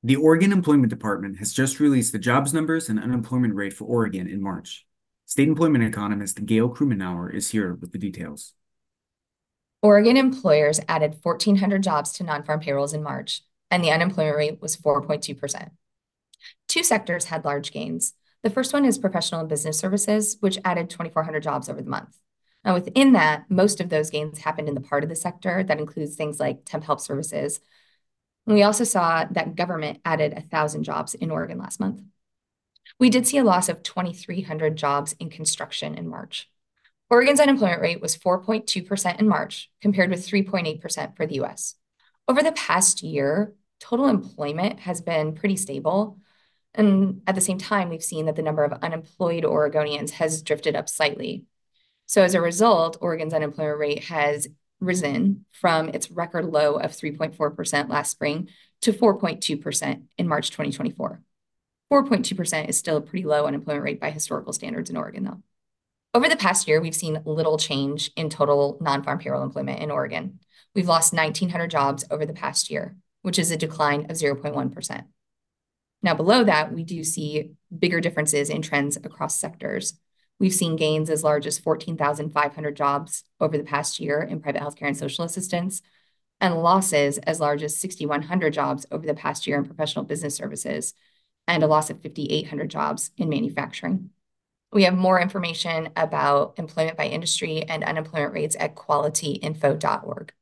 The Oregon Employment Department has just released the jobs numbers and unemployment rate for Oregon in March. State employment economist Gail Krumenauer is here with the details. Oregon employers added 1,400 jobs to non-farm payrolls in March, and the unemployment rate was 4.2%. Two sectors had large gains. The first one is professional and business services, which added 2,400 jobs over the month. Now, within that, most of those gains happened in the part of the sector that includes things like temp help services. And we also saw that government added 1,000 jobs in Oregon last month. We did see a loss of 2,300 jobs in construction in March. Oregon's unemployment rate was 4.2% in March, compared with 3.8% for the US. Over the past year, total employment has been pretty stable. And at the same time, we've seen that the number of unemployed Oregonians has drifted up slightly. So as a result, Oregon's unemployment rate has risen from its record low of 3.4% last spring to 4.2% in March 2024. 4.2% is still a pretty low unemployment rate by historical standards in Oregon, though. Over the past year, we've seen little change in total non-farm payroll employment in Oregon. We've lost 1,900 jobs over the past year, which is a decline of 0.1%. Now, below that, we do see bigger differences in trends across sectors. We've seen gains as large as 14,500 jobs over the past year in private healthcare and social assistance, and losses as large as 6,100 jobs over the past year in professional business services, and a loss of 5,800 jobs in manufacturing. We have more information about employment by industry and unemployment rates at qualityinfo.org.